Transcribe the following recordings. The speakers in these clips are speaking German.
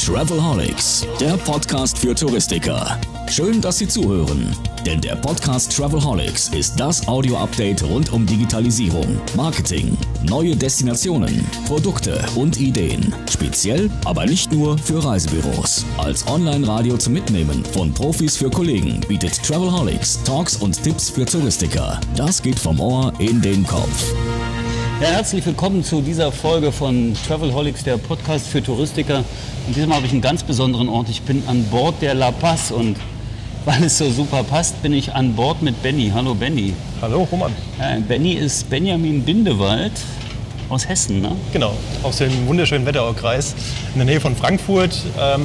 Travelholics, der Podcast für Touristiker. Schön, dass Sie zuhören, denn der Podcast Travelholics ist das Audio-Update rund um Digitalisierung, Marketing, neue Destinationen, Produkte und Ideen. Speziell, aber nicht nur für Reisebüros. Als Online-Radio zum Mitnehmen von Profis für Kollegen bietet Travelholics Talks und Tipps für Touristiker. Das geht vom Ohr in den Kopf. Ja, herzlich willkommen zu dieser Folge von Travelholics, der Podcast für Touristiker. Und diesmal habe ich einen ganz besonderen Ort. Ich bin an Bord der La Paz und weil es so super passt, bin ich an Bord mit Benny. Hallo Benny. Hallo Roman. Ja, Benny ist Benjamin Bindewald aus Hessen, ne? Genau, aus dem wunderschönen Wetteraukreis in der Nähe von Frankfurt.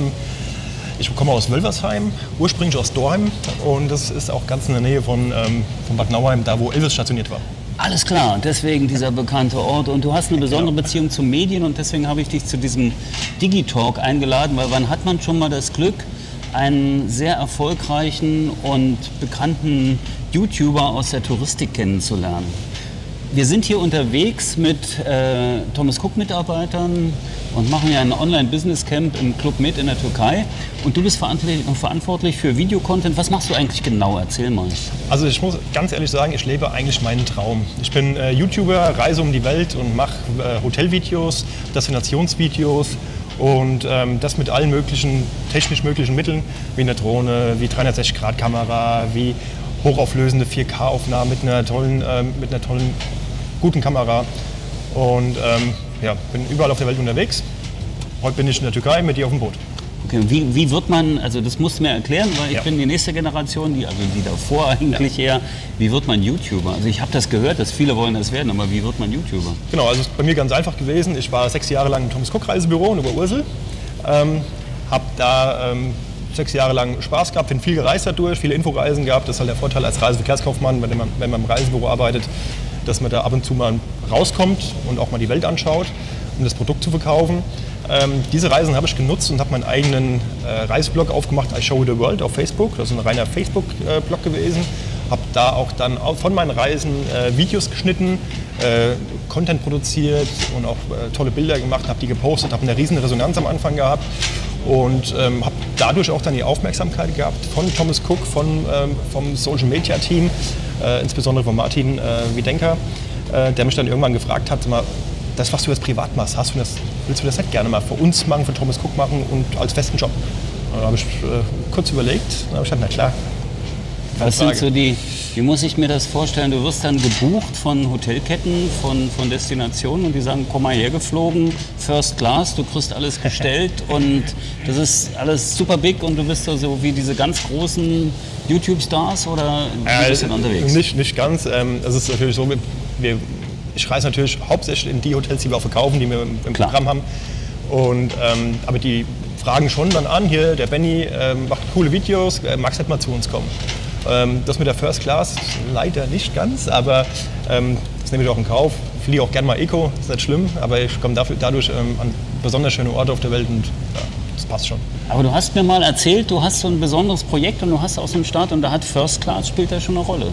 Ich komme aus Wölversheim, ursprünglich aus Dorheim und das ist auch ganz in der Nähe von Bad Nauheim, da wo Elvis stationiert war. Alles klar, deswegen dieser bekannte Ort. Und du hast eine besondere Beziehung zu Medien und deswegen habe ich dich zu diesem Digitalk eingeladen, weil wann hat man schon mal das Glück, einen sehr erfolgreichen und bekannten YouTuber aus der Touristik kennenzulernen? Wir sind hier unterwegs mit Thomas Cook Mitarbeitern und machen ja ein Online-Business-Camp im Club Med in der Türkei. Und du bist verantwortlich für Videocontent. Was machst du eigentlich genau? Erzähl mal. Also ich muss ganz ehrlich sagen, ich lebe eigentlich meinen Traum. Ich bin YouTuber, reise um die Welt und mache Hotelvideos, Destinationsvideos und das mit allen möglichen, technisch möglichen Mitteln, wie eine Drohne, wie 360-Grad-Kamera, wie hochauflösende 4K-Aufnahmen mit einer tollen, guten Kamera und bin überall auf der Welt unterwegs. Heute bin ich in der Türkei mit dir auf dem Boot. Okay, wie wird man, also das musst du mir erklären, weil ich bin die nächste Generation, die davor eigentlich eher, wie wird man YouTuber? Also ich habe das gehört, dass viele wollen das werden, aber wie wird man YouTuber? Genau, also es ist bei mir ganz einfach gewesen. Ich war 6 Jahre lang im Thomas Cook Reisebüro in Oberursel, habe da 6 Jahre lang Spaß gehabt, bin viel gereist dadurch, viele Inforeisen gehabt. Das ist halt der Vorteil als Reiseverkehrskaufmann, wenn man im Reisebüro arbeitet, dass man da ab und zu mal rauskommt und auch mal die Welt anschaut, um das Produkt zu verkaufen. Diese Reisen habe ich genutzt und habe meinen eigenen Reiseblog aufgemacht, I Show the World auf Facebook. Das ist ein reiner Facebook-Blog gewesen. Habe da auch dann von meinen Reisen Videos geschnitten, Content produziert und auch tolle Bilder gemacht, habe die gepostet, habe eine riesen Resonanz am Anfang gehabt und habe dadurch auch dann die Aufmerksamkeit gehabt von Thomas Cook, vom Social Media Team, insbesondere von Martin Wiedenker, der mich dann irgendwann gefragt hat, mal, das, was du jetzt privat machst, willst du das nicht gerne mal für uns machen, für Thomas Cook machen und als festen Job? Da habe ich kurz überlegt, dann habe ich gesagt, na klar. Was sind so wie muss ich mir das vorstellen? Du wirst dann gebucht von Hotelketten, von Destinationen und die sagen, komm mal hergeflogen, First Class, du kriegst alles gestellt und das ist alles super big und du bist so wie diese ganz großen YouTube-Stars oder wie bist du denn unterwegs? Nicht ganz. Es ist natürlich so, ich reise natürlich hauptsächlich in die Hotels, die wir auch verkaufen, die wir im Programm haben. Und, aber die fragen schon dann an, hier der Benny macht coole Videos, magst du nicht mal zu uns kommen? Das mit der First Class leider nicht ganz, aber das nehme ich auch in Kauf. Ich fliege auch gerne mal Eco, ist nicht schlimm, aber ich komme dadurch an besonders schöne Orte auf der Welt und ja, das passt schon. Aber du hast mir mal erzählt, du hast so ein besonderes Projekt und du hast aus dem Start und da hat First Class, spielt da schon eine Rolle?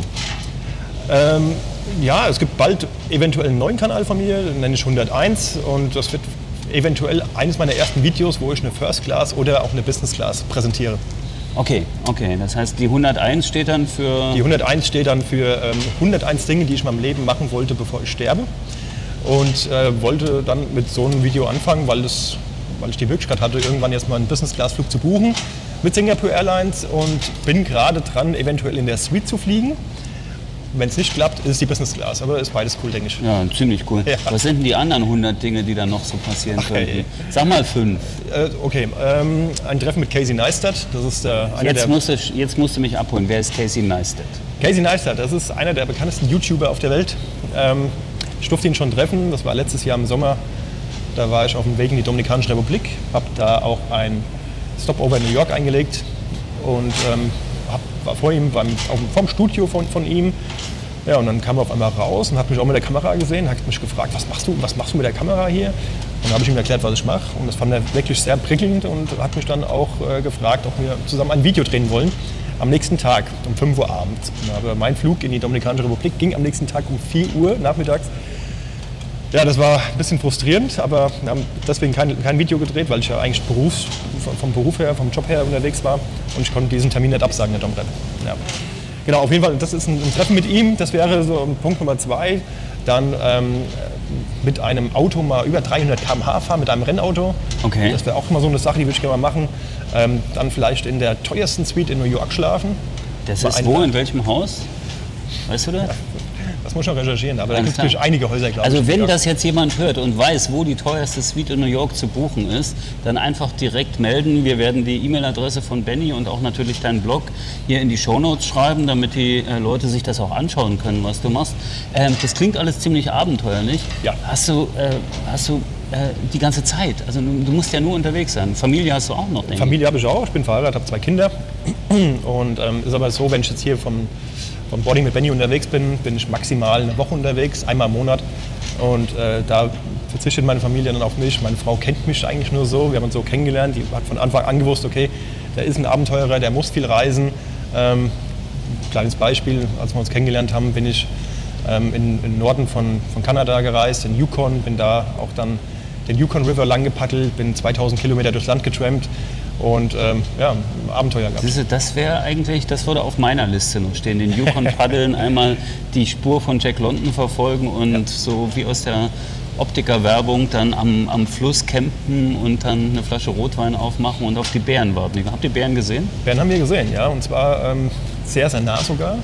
Ja, es gibt bald eventuell einen neuen Kanal von mir, den nenne ich 101 und das wird eventuell eines meiner ersten Videos, wo ich eine First Class oder auch eine Business Class präsentiere. Okay, das heißt die 101 steht dann für... Die 101 steht dann für 101 Dinge, die ich in meinem Leben machen wollte, bevor ich sterbe und wollte dann mit so einem Video anfangen, weil ich die Möglichkeit hatte, irgendwann jetzt mal einen Business Class Flug zu buchen mit Singapore Airlines und bin gerade dran, eventuell in der Suite zu fliegen. Wenn es nicht klappt, ist es die Business Class, aber ist beides cool, denke ich. Ja, ziemlich cool. Ja. Was sind denn die anderen 100 Dinge, die dann noch so passieren könnten? Sag mal 5. Ein Treffen mit Casey Neistat, das ist einer Jetzt musst du mich abholen. Wer ist Casey Neistat? Casey Neistat, das ist einer der bekanntesten YouTuber auf der Welt. Ich durfte ihn schon treffen, das war letztes Jahr im Sommer. Da war ich auf dem Weg in die Dominikanische Republik, habe da auch ein Stopover in New York eingelegt und war vor ihm vom Studio von ihm. Ja, und dann kam er auf einmal raus und hat mich auch mit der Kamera gesehen, hat mich gefragt, was machst du mit der Kamera hier? Und dann habe ich ihm erklärt, was ich mache. Und das fand er wirklich sehr prickelnd und hat mich dann auch gefragt, ob wir zusammen ein Video drehen wollen. Am nächsten Tag um 5 Uhr abends. Aber mein Flug in die Dominikanische Republik ging am nächsten Tag um 4 Uhr nachmittags. Ja, das war ein bisschen frustrierend, aber wir haben deswegen kein Video gedreht, weil ich ja eigentlich vom Beruf her, vom Job her unterwegs war und ich konnte diesen Termin nicht absagen, der Domrep. Ja. Genau, auf jeden Fall, das ist ein Treffen mit ihm, das wäre so Punkt Nummer 2. Dann mit einem Auto mal über 300 km/h fahren, mit einem Rennauto. Okay. Das wäre auch mal so eine Sache, die würde ich gerne mal machen. Dann vielleicht in der teuersten Suite in New York schlafen. Das ist wo, in welchem Haus? Weißt du das? Ja, das muss ich noch recherchieren, aber da gibt es natürlich einige Häuser, glaube ich. Also wenn das jetzt jemand hört und weiß, wo die teuerste Suite in New York zu buchen ist, dann einfach direkt melden. Wir werden die E-Mail-Adresse von Benny und auch natürlich deinen Blog hier in die Shownotes schreiben, damit die Leute sich das auch anschauen können, was du machst. Das klingt alles ziemlich abenteuerlich. Ja. Hast du die ganze Zeit? Also du musst ja nur unterwegs sein. Familie hast du auch noch, denke ich. Familie habe ich auch. Ich bin verheiratet, habe 2 Kinder. Und ist aber so, wenn ich jetzt hier vom Boarding mit Benny unterwegs bin, bin ich maximal eine Woche unterwegs, einmal im Monat. Und da verzichtet meine Familie dann auf mich. Meine Frau kennt mich eigentlich nur so. Wir haben uns so kennengelernt. Die hat von Anfang an gewusst, okay, der ist ein Abenteurer, der muss viel reisen. Kleines Beispiel, als wir uns kennengelernt haben, bin ich in den Norden von Kanada gereist, in Yukon, bin da auch dann den Yukon River lang gepaddelt, bin 2000 Kilometer durchs Land getrampt. Und ja, Abenteuer gehabt. Das wäre eigentlich, das würde auf meiner Liste noch stehen. Den Yukon paddeln, einmal die Spur von Jack London verfolgen und so wie aus der Optiker-Werbung dann am Fluss campen und dann eine Flasche Rotwein aufmachen und auf die Bären warten. Habt ihr Bären gesehen? Bären haben wir gesehen, ja. Und zwar sehr, sehr nah sogar.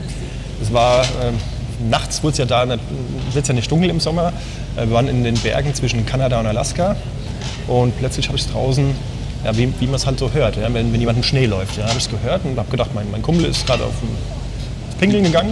Es war nachts, wurde es ja da, wird ja nicht dunkel im Sommer. Wir waren in den Bergen zwischen Kanada und Alaska und plötzlich habe ich es draußen. Ja, wie man es halt so hört, ja, wenn jemand im Schnee läuft. Ja, habe ich es gehört und habe gedacht, mein Kumpel ist gerade auf das Pinkeln gegangen.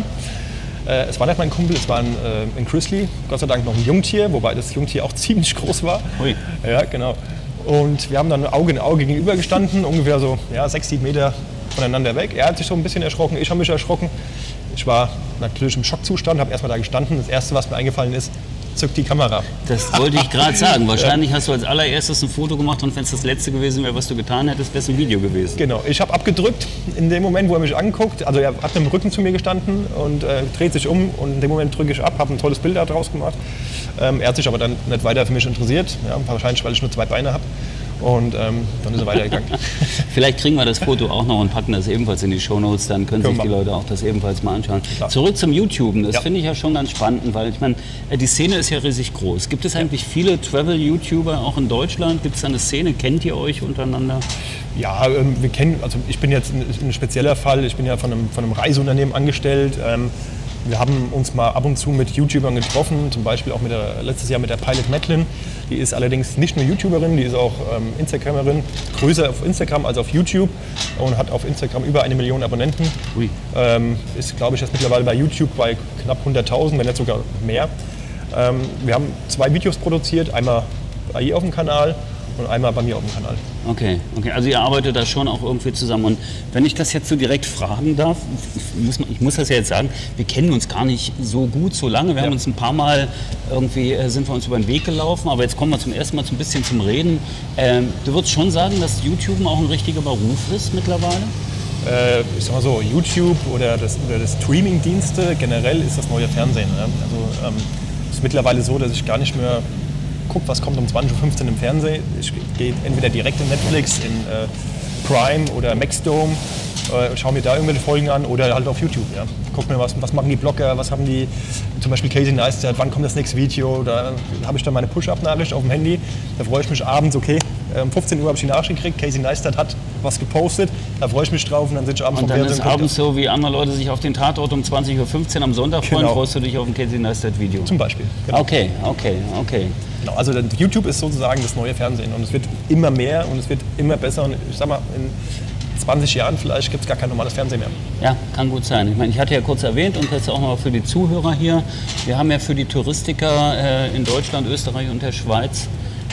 Es war nicht mein Kumpel, es war ein Grizzly, Gott sei Dank noch ein Jungtier, wobei das Jungtier auch ziemlich groß war. Ui. Ja, genau. Und wir haben dann Auge in Auge gegenüber gestanden, ungefähr so 6, 7 Meter voneinander weg. Er hat sich so ein bisschen erschrocken, ich habe mich erschrocken. Ich war natürlich im Schockzustand, habe erstmal da gestanden. Das Erste, was mir eingefallen ist, zück die Kamera. Das wollte ich gerade sagen. Wahrscheinlich hast du als allererstes ein Foto gemacht und wenn es das letzte gewesen wäre, was du getan hättest, wäre es ein Video gewesen. Genau. Ich habe abgedrückt in dem Moment, wo er mich anguckt. Also er hat mit dem Rücken zu mir gestanden und dreht sich um und in dem Moment drücke ich ab, habe ein tolles Bild daraus gemacht. Er hat sich aber dann nicht weiter für mich interessiert, ja, wahrscheinlich, weil ich nur 2 Beine habe. Und dann ist er weitergegangen. Vielleicht kriegen wir das Foto auch noch und packen das ebenfalls in die Shownotes, dann können sich die Leute auch das ebenfalls mal anschauen. Klar. Zurück zum YouTuben, das finde ich ja schon ganz spannend, weil ich meine, die Szene ist ja riesig groß. Gibt es eigentlich viele Travel-YouTuber auch in Deutschland? Gibt es da eine Szene? Kennt ihr euch untereinander? Ja, wir kennen, also ich bin jetzt ein spezieller Fall, ich bin ja von einem Reiseunternehmen angestellt. Wir haben uns mal ab und zu mit YouTubern getroffen, zum Beispiel auch letztes Jahr mit der Pilot Madeline. Die ist allerdings nicht nur YouTuberin, die ist auch Instagramerin, größer auf Instagram als auf YouTube und hat auf Instagram über 1 Million Abonnenten. Ui. Ist, glaube ich, jetzt mittlerweile bei YouTube bei knapp 100.000, wenn nicht sogar mehr. Wir haben 2 Videos produziert, einmal bei ihr auf dem Kanal und einmal bei mir auf dem Kanal. Okay, also ihr arbeitet da schon auch irgendwie zusammen. Und wenn ich das jetzt so direkt fragen darf, ich muss das ja jetzt sagen, wir kennen uns gar nicht so gut, so lange. Wir haben uns ein paar Mal irgendwie, sind wir uns über den Weg gelaufen, aber jetzt kommen wir zum ersten Mal so ein bisschen zum Reden. Du würdest schon sagen, dass YouTube auch ein richtiger Beruf ist mittlerweile? Ich sag mal so, YouTube oder das Streaming-Dienste generell ist das neue Fernsehen. Ne? Also es ist mittlerweile so, dass ich gar nicht mehr gucke, was kommt um 20.15 Uhr im Fernsehen. Ich gehe entweder direkt in Netflix, in Prime oder Maxdome, schaue mir da irgendwelche Folgen an oder halt auf YouTube. Ja. Guck mir, was machen die Blogger, was haben die, zum Beispiel Casey Neistat, wann kommt das nächste Video, da habe ich dann meine Push-Up-Nachricht auf dem Handy, da freue ich mich abends, okay, um 15 Uhr habe ich die Nachricht gekriegt, Casey Neistat hat was gepostet, da freue ich mich drauf und dann sitze ich abends vom Fernsehen. Und dann ist abends so, wie andere Leute sich auf den Tatort um 20.15 Uhr am Sonntag freuen, freust du dich auf ein Casey Neistat-Video? Zum Beispiel. Genau. Okay. Genau, also YouTube ist sozusagen das neue Fernsehen und es wird immer mehr und es wird immer besser und ich sag mal, in 20 Jahren vielleicht gibt es gar kein normales Fernsehen mehr. Ja, kann gut sein. Ich meine, ich hatte ja kurz erwähnt und jetzt auch noch für die Zuhörer hier, wir haben ja für die Touristiker in Deutschland, Österreich und der Schweiz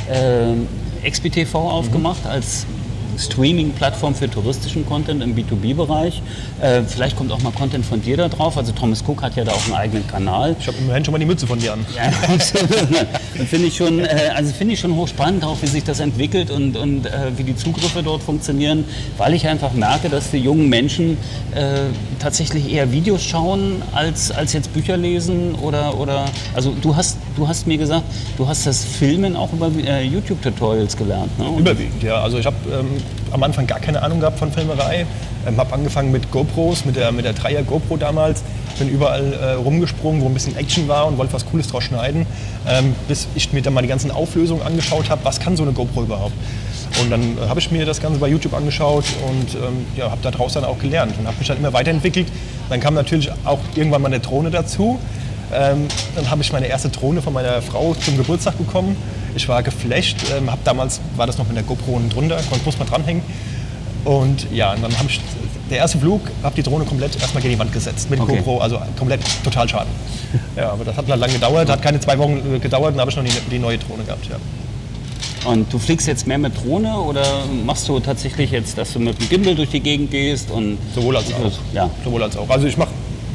XBTV aufgemacht als Streaming-Plattform für touristischen Content im B2B-Bereich. Vielleicht kommt auch mal Content von dir da drauf. Also Thomas Cook hat ja da auch einen eigenen Kanal. Ich habe immerhin schon mal die Mütze von dir an. Ja, absolut. Und finde ich schon hochspannend, auch wie sich das entwickelt und wie die Zugriffe dort funktionieren, weil ich einfach merke, dass die jungen Menschen tatsächlich eher Videos schauen, als jetzt Bücher lesen oder also du hast du hast mir gesagt, du hast das Filmen auch über YouTube-Tutorials gelernt, ne? Überwiegend, ja. Also ich habe am Anfang gar keine Ahnung gehabt von Filmerei. Habe angefangen mit GoPros, mit der 3er GoPro damals. Bin überall rumgesprungen, wo ein bisschen Action war und wollte was Cooles draus schneiden. Bis ich mir dann mal die ganzen Auflösungen angeschaut habe, was kann so eine GoPro überhaupt. Und dann habe ich mir das Ganze bei YouTube angeschaut und habe daraus dann auch gelernt und habe mich dann immer weiterentwickelt. Dann kam natürlich auch irgendwann mal eine Drohne dazu. Dann habe ich meine erste Drohne von meiner Frau zum Geburtstag bekommen. Ich war geflasht, damals war das noch mit der GoPro unten drunter, muss man dranhängen. Und ja, und dann habe ich der erste Flug, habe die Drohne komplett erstmal gegen die Wand gesetzt mit GoPro, also komplett total Schaden. Ja, aber das hat halt lange gedauert, hat keine 2 Wochen gedauert, dann habe ich noch die neue Drohne gehabt. Ja. Und du fliegst jetzt mehr mit Drohne oder machst du tatsächlich jetzt, dass du mit dem Gimbal durch die Gegend gehst? Und sowohl als auch. Ja. Sowohl als auch. Also ich habe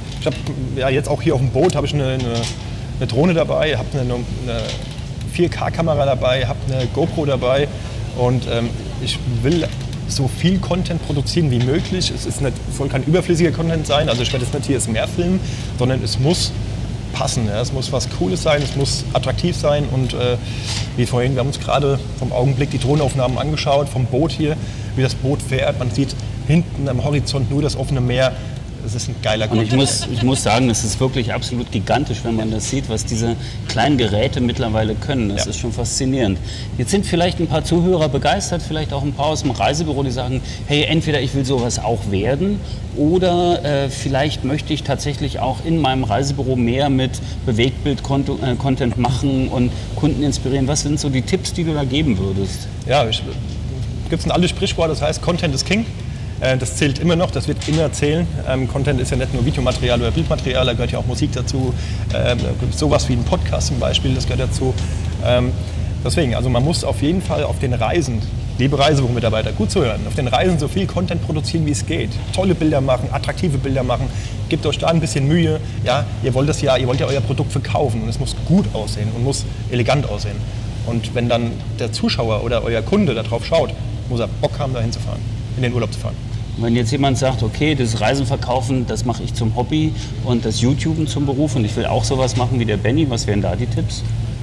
ja jetzt auch hier auf dem Boot habe ich eine Drohne dabei, habe eine 4K-Kamera dabei, habe eine GoPro dabei und ich will so viel Content produzieren wie möglich. Soll kein überflüssiger Content sein, also ich werde jetzt nicht hier das Meer filmen, sondern es muss passen. Ja. Es muss was Cooles sein, es muss attraktiv sein und wie vorhin, wir haben uns gerade vom Augenblick die Drohnenaufnahmen angeschaut, vom Boot hier, wie das Boot fährt. Man sieht hinten am Horizont nur das offene Meer. Das ist ein geiler Content. Und ich muss sagen, es ist wirklich absolut gigantisch, wenn man das sieht, was diese kleinen Geräte mittlerweile können. Das ist schon faszinierend. Jetzt sind vielleicht ein paar Zuhörer begeistert, vielleicht auch ein paar aus dem Reisebüro, die sagen, hey, entweder ich will sowas auch werden oder vielleicht möchte ich tatsächlich auch in meinem Reisebüro mehr mit Bewegtbild-Content machen und Kunden inspirieren. Was sind so die Tipps, die du da geben würdest? Ja, gibt es ein altes Sprichwort, das heißt, Content is King. Das zählt immer noch, das wird immer zählen. Content ist ja nicht nur Videomaterial oder Bildmaterial, da gehört ja auch Musik dazu. Sowas wie ein Podcast zum Beispiel, das gehört dazu. Deswegen, also man muss auf jeden Fall auf den Reisen, liebe Reisebüro-Mitarbeiter, gut zu hören, auf den Reisen so viel Content produzieren, wie es geht. Tolle Bilder machen, attraktive Bilder machen. Gebt euch da ein bisschen Mühe. Ja, ihr wollt ja euer Produkt verkaufen und es muss gut aussehen und muss elegant aussehen. Und wenn dann der Zuschauer oder euer Kunde darauf schaut, muss er Bock haben, da hinzufahren, in den Urlaub zu fahren. Wenn jetzt jemand sagt, okay, das Reisen verkaufen, das mache ich zum Hobby und das YouTuben zum Beruf und ich will auch sowas machen wie der Benny, was wären da die Tipps?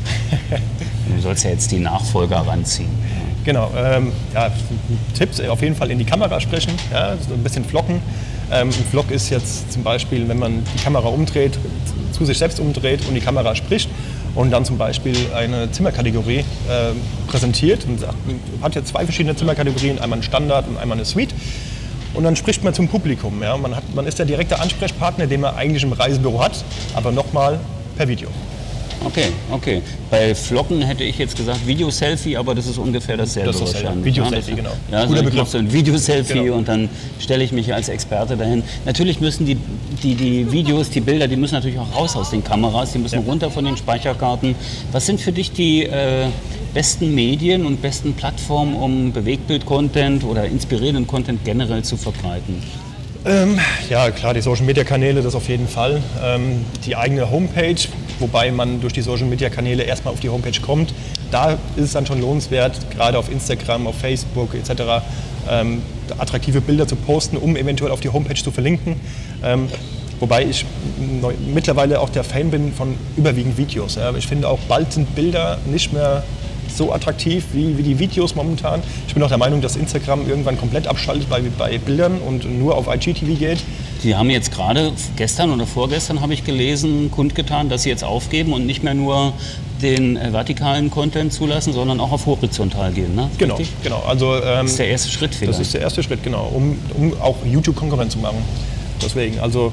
Du sollst ja jetzt die Nachfolger ranziehen. Genau, Tipps auf jeden Fall in die Kamera sprechen, ja, so ein bisschen vloggen. Ein Vlog ist jetzt zum Beispiel, wenn man die Kamera umdreht, zu sich selbst umdreht und die Kamera spricht und dann zum Beispiel eine Zimmerkategorie präsentiert und sagt, man hat jetzt 2 verschiedene Zimmerkategorien, einmal ein Standard und einmal eine Suite. Und dann spricht man zum Publikum. Ja. Man ist der direkte Ansprechpartner, den man eigentlich im Reisebüro hat, aber nochmal per Video. Okay. Bei Vloggen hätte ich jetzt gesagt Video-Selfie, aber das ist ungefähr dasselbe. Das ist dasselbe. Video-Selfie, genau. Ja, guter Begriff. So ein Video-Selfie genau. Und dann stelle ich mich als Experte dahin. Natürlich müssen die Videos, die Bilder, die müssen natürlich auch raus aus den Kameras, die müssen runter von den Speicherkarten. Was sind für dich die besten Medien und besten Plattformen, um Bewegtbild-Content oder inspirierenden Content generell zu verbreiten? Ja, klar, die Social-Media-Kanäle, das auf jeden Fall. Die eigene Homepage, wobei man durch die Social-Media-Kanäle erstmal auf die Homepage kommt. Da ist es dann schon lohnenswert, gerade auf Instagram, auf Facebook etc. Attraktive Bilder zu posten, um eventuell auf die Homepage zu verlinken. Wobei ich mittlerweile auch der Fan bin von überwiegend Videos. Ja. Ich finde auch, bald sind Bilder nicht mehr so attraktiv wie die Videos momentan. Ich bin auch der Meinung, dass Instagram irgendwann komplett abschaltet bei Bildern und nur auf IGTV geht. Die haben jetzt gerade gestern oder vorgestern, habe ich gelesen, kundgetan, dass sie jetzt aufgeben und nicht mehr nur den vertikalen Content zulassen, sondern auch auf horizontal gehen. Ne? Genau. Also, das ist der erste Schritt vielleicht. Das ist der erste Schritt, genau, um auch YouTube Konkurrenz zu machen. Deswegen, also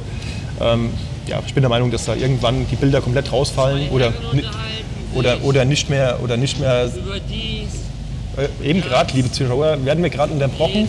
ich bin der Meinung, dass da irgendwann die Bilder komplett rausfallen oder nicht mehr eben gerade, liebe Zuschauer, werden wir gerade unterbrochen.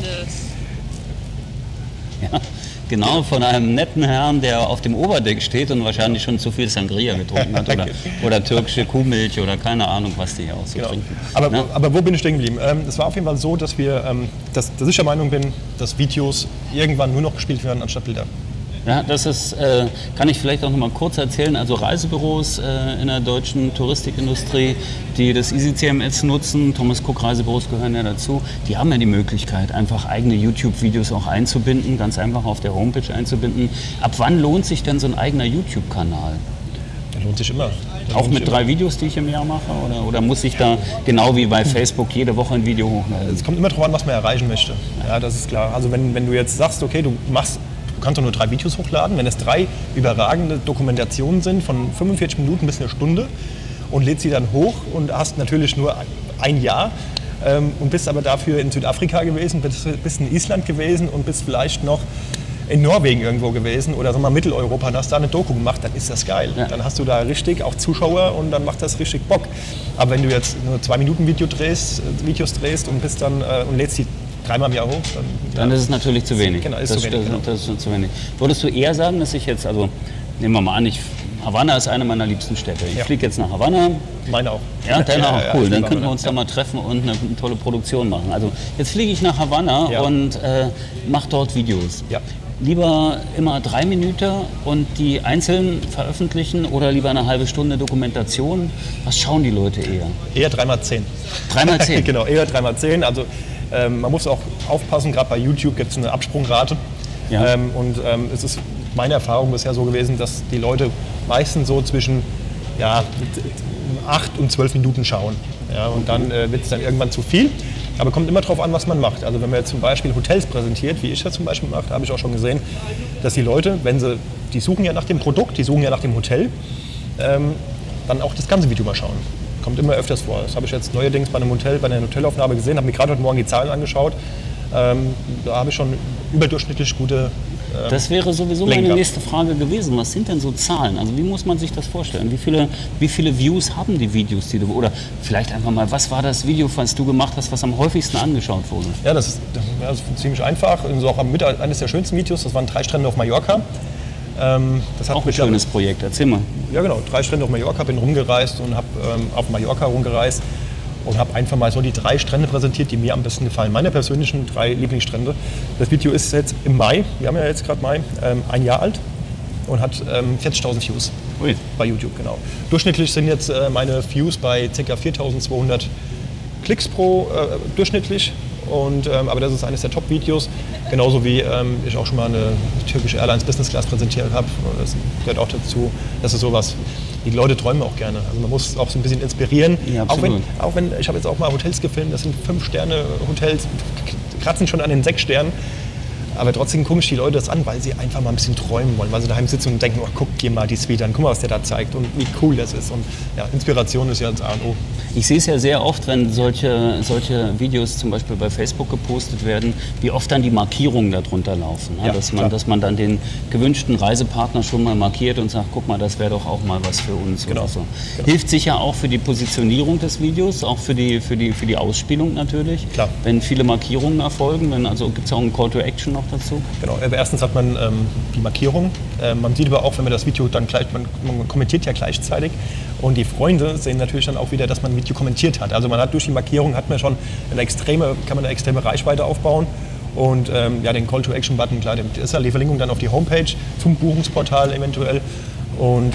Ja, genau, von einem netten Herrn, der auf dem Oberdeck steht und wahrscheinlich schon zu viel Sangria getrunken hat oder türkische Kuhmilch oder keine Ahnung, was die hier auch so trinken. Aber wo bin ich stehen geblieben? Es war auf jeden Fall so, dass dass ich der Meinung bin, dass Videos irgendwann nur noch gespielt werden anstatt Bilder. Ja, das ist, kann ich vielleicht auch noch mal kurz erzählen. Also Reisebüros in der deutschen Touristikindustrie, die das EasyCMS nutzen, Thomas Cook Reisebüros gehören ja dazu, die haben ja die Möglichkeit, einfach eigene YouTube-Videos auch einzubinden, ganz einfach auf der Homepage einzubinden. Ab wann lohnt sich denn so ein eigener YouTube-Kanal? Der lohnt sich immer. Auch mit 3 Videos, die ich im Jahr mache? Oder muss ich da genau wie bei Facebook jede Woche ein Video hochladen? Es kommt immer darauf an, was man erreichen möchte. Ja, das ist klar. Also wenn du jetzt sagst, okay, du kannst doch nur 3 Videos hochladen, wenn es 3 überragende Dokumentationen sind von 45 Minuten bis 1 Stunde und lädst sie dann hoch und hast natürlich nur ein Jahr und bist aber dafür in Südafrika gewesen, bist in Island gewesen und bist vielleicht noch in Norwegen irgendwo gewesen oder sagen wir mal Mitteleuropa und hast da eine Doku gemacht, dann ist das geil. Ja. Dann hast du da richtig auch Zuschauer und dann macht das richtig Bock. Aber wenn du jetzt nur 2 Minuten Videos drehst und bist dann und lädst die 3-mal im Jahr hoch, dann ist es natürlich zu wenig. Genau, ist zu wenig. Das ist zu wenig. Würdest du eher sagen, dass ich jetzt, also nehmen wir mal an, Havanna ist eine meiner liebsten Städte. Ich fliege jetzt nach Havanna. Meine auch. Ja, deine auch. Cool. Dann könnten wir uns da mal treffen und eine tolle Produktion machen. Also jetzt fliege ich nach Havanna und mache dort Videos. Ja. Lieber immer 3 Minuten und die einzeln veröffentlichen oder lieber eine halbe Stunde Dokumentation? Was schauen die Leute eher? Eher 3x10. 3x10? Genau, eher 3x10. Also man muss auch aufpassen, gerade bei YouTube gibt es eine Absprungrate. Ja. Es ist meine Erfahrung bisher so gewesen, dass die Leute meistens so zwischen 8 und 12 Minuten schauen. Ja, und dann wird es dann irgendwann zu viel. Aber kommt immer darauf an, was man macht. Also wenn man jetzt zum Beispiel Hotels präsentiert, wie ich das zum Beispiel mache, habe ich auch schon gesehen, dass die Leute, die suchen ja nach dem Produkt, die suchen ja nach dem Hotel, dann auch das ganze Video mal schauen. Kommt immer öfters vor. Das habe ich jetzt neuerdings bei einer Hotelaufnahme gesehen, habe mir gerade heute Morgen die Zahlen angeschaut. Da habe ich schon überdurchschnittlich gute Das wäre sowieso meine nächste Frage gewesen. Was sind denn so Zahlen? Also wie muss man sich das vorstellen? Wie viele Views haben die Videos, die du... Oder vielleicht einfach mal, was war das Video, was du gemacht hast, was am häufigsten angeschaut wurde? Ja, das ist ziemlich einfach. Das ist auch eines der schönsten Videos. Das waren 3 Strände auf Mallorca. Das hat auch ein schönes Projekt. Erzähl mal. Ja genau, 3 Strände auf Mallorca. Bin rumgereist und habe auf Mallorca rumgereist. Und habe einfach mal so die 3 Strände präsentiert, die mir am besten gefallen. Meine persönlichen 3 Lieblingsstrände. Das Video ist jetzt im Mai, wir haben ja jetzt gerade Mai, 1 Jahr alt und hat 40.000 Views. Ui. Bei YouTube, genau. Durchschnittlich sind jetzt meine Views bei ca. 4.200 Klicks pro durchschnittlich. Aber das ist eines der Top-Videos. Genauso wie ich auch schon mal eine türkische Airlines Business Class präsentiert habe. Das gehört auch dazu. Das ist sowas. Die Leute träumen auch gerne. Also man muss auch so ein bisschen inspirieren. Ja, auch wenn ich habe jetzt auch mal Hotels gefilmt, das sind 5-Sterne-Hotels, kratzen schon an den 6 Sternen. Aber trotzdem gucken sich die Leute das an, weil sie einfach mal ein bisschen träumen wollen, weil sie daheim sitzen und denken, oh, guck dir mal die Suite an, guck mal, was der da zeigt und wie cool das ist. Und ja, Inspiration ist ja das A und O. Ich sehe es ja sehr oft, wenn solche Videos zum Beispiel bei Facebook gepostet werden, wie oft dann die Markierungen darunter laufen. Ja, dass man dann den gewünschten Reisepartner schon mal markiert und sagt, guck mal, das wäre doch auch mal was für uns. Genau. Oder so. Genau. Hilft sicher auch für die Positionierung des Videos, auch für die Ausspielung natürlich. Klar. Wenn viele Markierungen erfolgen, gibt es auch einen Call to Action noch dazu? Genau, erstens hat man die Markierung. Man sieht aber auch, wenn man das Video dann man kommentiert ja gleichzeitig. Und die Freunde sehen natürlich dann auch wieder, dass man ein Video kommentiert hat. Also man hat durch die Markierung kann man eine extreme Reichweite aufbauen. Und den Call-to-Action-Button, klar, das ist ja die Verlinkung dann auf die Homepage zum Buchungsportal eventuell. Und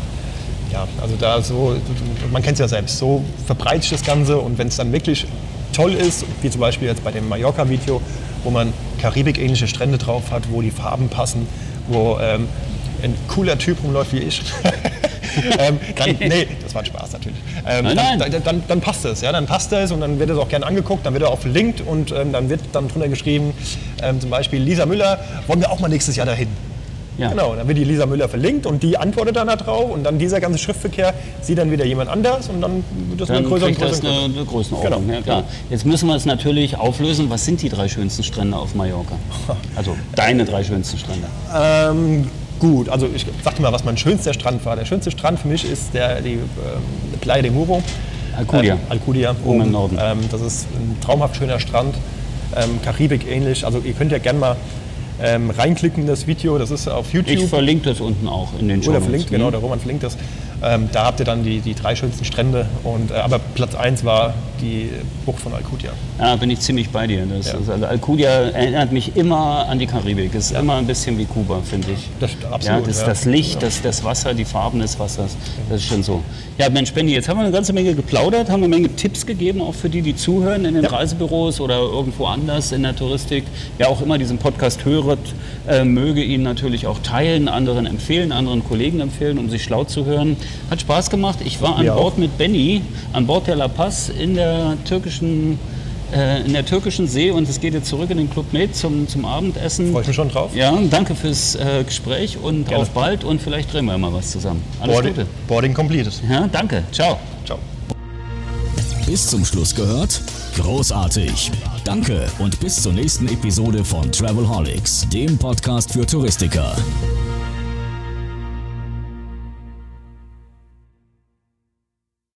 man kennt es ja selbst, so verbreitet sich das Ganze. Und wenn es dann wirklich toll ist, wie zum Beispiel jetzt bei dem Mallorca-Video, wo man Karibik-ähnliche Strände drauf hat, wo die Farben passen, wo ein cooler Typ rumläuft wie ich. Nee, das war ein Spaß natürlich. Dann passt es, ja, dann passt es und dann wird es auch gerne angeguckt, dann wird er auch verlinkt und dann wird dann drunter geschrieben, zum Beispiel Lisa Müller, wollen wir auch mal nächstes Jahr dahin. Ja. Genau, dann wird die Lisa Müller verlinkt und die antwortet dann da drauf und dann dieser ganze Schriftverkehr sieht dann wieder jemand anders und dann wird das eine Größenordnung. Genau. Ja, klar. Jetzt müssen wir es natürlich auflösen, was sind die 3 schönsten Strände auf Mallorca? Also deine 3 schönsten Strände. Gut, also ich sag dir mal, was mein schönster Strand war. Der schönste Strand für mich ist die Playa de Muro. Alcudia, oben im Norden. Das ist ein traumhaft schöner Strand, Karibik ähnlich. Also ihr könnt ja gerne mal reinklicken in das Video, das ist auf YouTube. Ich verlinke das unten auch in den Shownotes. Genau, der Roman verlinkt das. Da habt ihr dann die 3 schönsten Strände. Aber Platz 1 war die Bucht von Alcudia. Ja, bin ich ziemlich bei dir. Also Alcudia erinnert mich immer an die Karibik. Es ist immer ein bisschen wie Kuba, finde ich. Absolut. Das Licht, das Wasser, die Farben des Wassers, das ist schon so. Ja, Mensch, Benny, jetzt haben wir eine ganze Menge geplaudert, haben eine Menge Tipps gegeben, auch für die zuhören in den Reisebüros oder irgendwo anders in der Touristik. Wer auch immer diesen Podcast hört, möge ihn natürlich auch teilen, anderen empfehlen, anderen Kollegen empfehlen, um sich schlau zu hören. Hat Spaß gemacht. Ich war an Bord mit Benny, an Bord der La Paz in der türkischen See und es geht jetzt zurück in den Club Med zum Abendessen. Freue ich mich schon drauf. Ja, danke fürs Gespräch und auf bald und vielleicht drehen wir mal was zusammen. Alles Gute. Boarding completed. Ja, danke. Ciao. Ciao. Bis zum Schluss gehört? Großartig. Danke und bis zur nächsten Episode von Travelholics, dem Podcast für Touristiker.